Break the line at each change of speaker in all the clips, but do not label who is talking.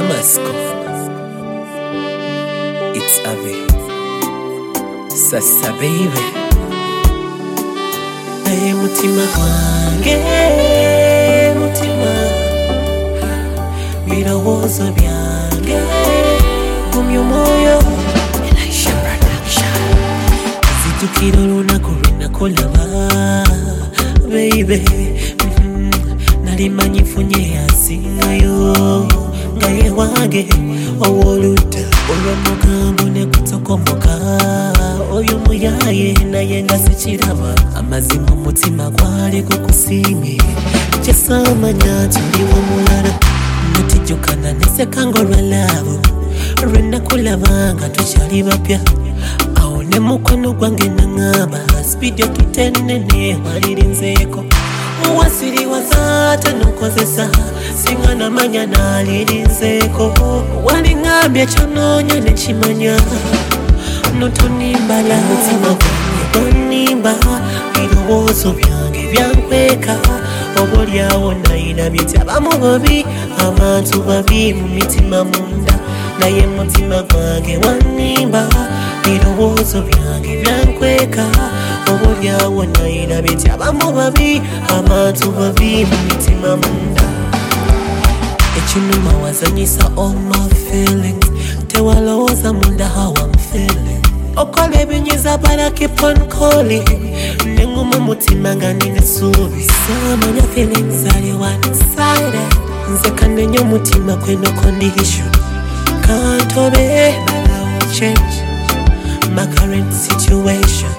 Masco, it's Ave, Sasa baby. Hey mutima kwange, mutima, birowoozo byange, gumya omwoyo, Elisha Production. Nzijukira olunaku lwe nakulaba, baby. Nali manyi nfunye yasingayo, nga ye wange ow'oludda olw'omugambo ne kutokomoka. Oyo muyaye naye nga sikiraba, amazima omutima gwali gukusiimye. Kyesamanya tuliwo mulala, natijjukana neseka ng'olwa laavu lwe nakulaba nga tukyali bapya. Awo ne mukono gwange naŋŋamba sipiidi okitenene walirinzeeko. Wasiriwaza tenokozesa singa namanya nalirinzeeko. Waliŋŋambye kyonoonya nekimanya notonimbala. Mutima gwange tonimba, birowoozo byange byankweka. Oboolyawo nayinabye nti abamu babi, abantu babi mu mitima munda. Naye mutima gwange wanimba, birowoozo byange byankweka. Oboolyawo nayinabye nti abamu babi, abantu babi mu mitima munda. Ekinuma wazanyisa all my feelings, tewalowooza munda how I'm feeling. Okola ebinyiza but I keep on calling, nenguma omutima nga nina essuubi. Samanya feelings ali one sided, nze kanenya omutima gwe no condition. Kantobe but I will change my current situation.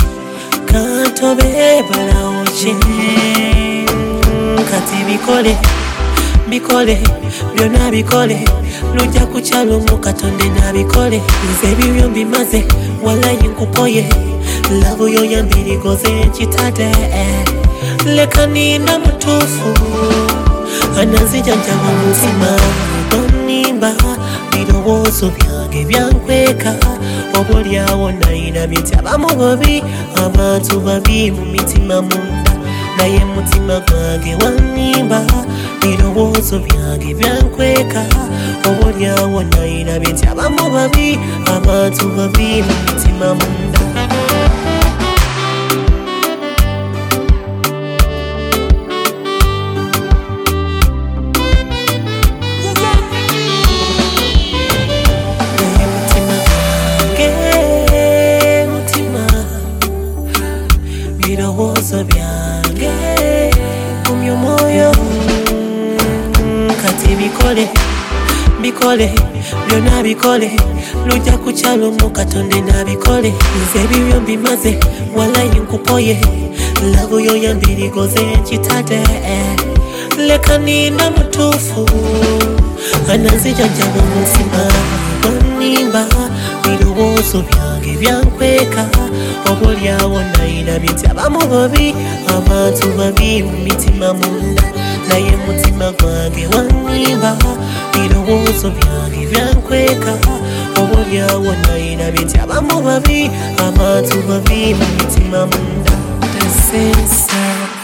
Kantobe but I will change. Kati bikole, byonna bikole, lujja kukyala omu Katonda nabikole. Nze ebibyo mbimaze, walayi nkupoye, lavu yo yambirigoze nkitade. Leka nina mutuufu, ananzijanjaba mutima. Tonimba, birowoozo byange byankweka. Oboolyawo nayinabye nti abamu babi, abantu babi mu mitima munda. Naye mutima gwange wanimba, birowoozo byange byankweka. Oboolyawo nayinabye nti abamu babi, abantu babi mu mitima munda. Birowoozo byange gumya omwoyo. Kati bikole, byonna bikole, lujja kukyala omu Katonda nabikole. Nze ebibyo mbimaze, walayi nkupoye, lavu yo yambirigoze nkitade. Leka nina mutuufu, ananzijanjaba omutima. Tonimba, birowoozo byange byankweka. Oboolyawo nayinabye nti abamu babi, abantu babi mu mitima munda. Naye mutima gwange wanimba, birowoozo byange byankweka. Oboolyawo nayinabye nti abamu babi, abantu babi mu mitima munda. Tasensa